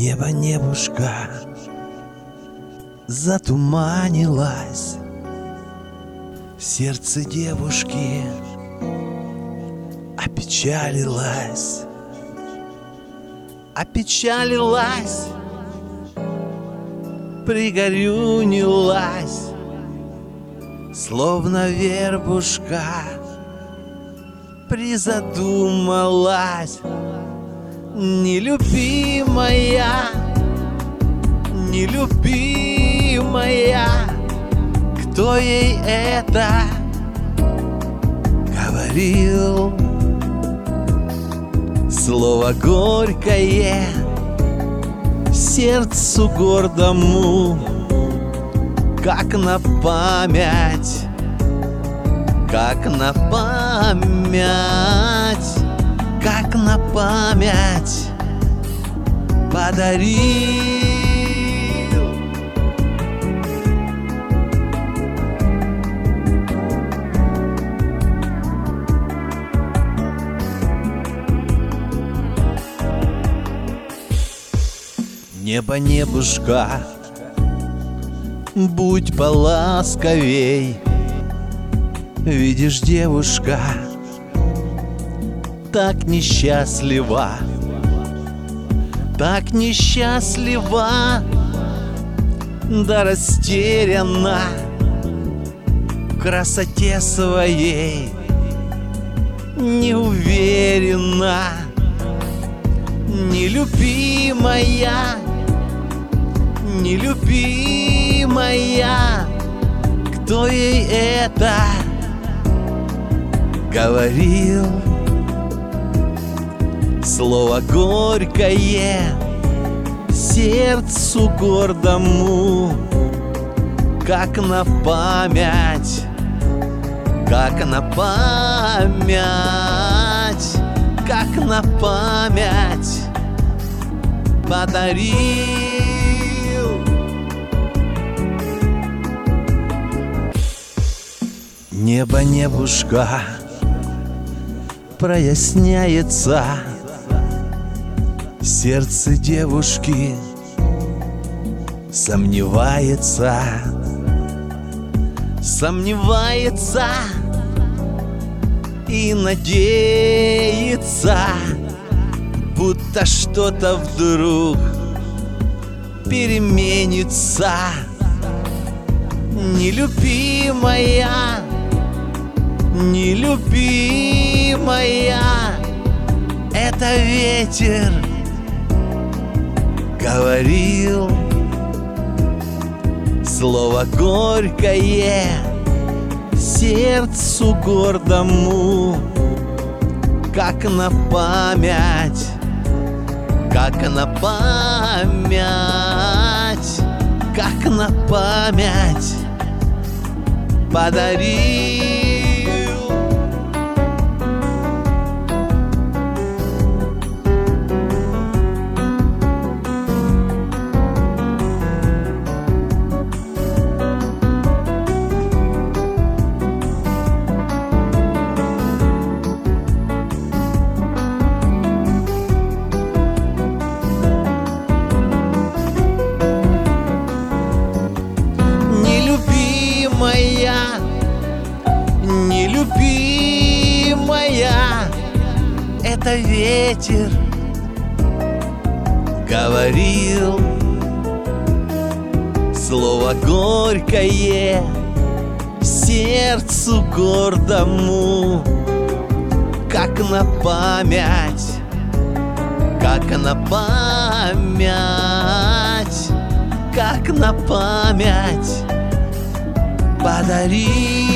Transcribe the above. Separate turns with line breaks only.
Небо, небушка затуманилось, сердце девушки опечалилось, опечалилась, пригорюнилась, словно вербушка призадумалась. Нелюбимая, нелюбимая, кто ей это говорил? Слово горькое сердцу гордому, как на память, как на память, как на память подарил. Небо, небушка, будь поласковей. Видишь, девушка так несчастлива, так несчастлива, да растеряна в красоте своей, не уверена. Нелюбимая, нелюбимая, кто ей это говорил? Слово горькое сердцу гордому, как на память, как на память, как на память подарил. Небо, небушка, проясняется, сердце девушки сомневается, сомневается и надеется, будто что-то вдруг переменится. Нелюбимая, нелюбимая, это ветер говорил. Слово горькое сердцу гордому, как на память, как на память, как на память подарил. Нелюбимая, нелюбимая, это ветер говорил. Слово горькое сердцу гордому, как на память, как на память, как на память подарил.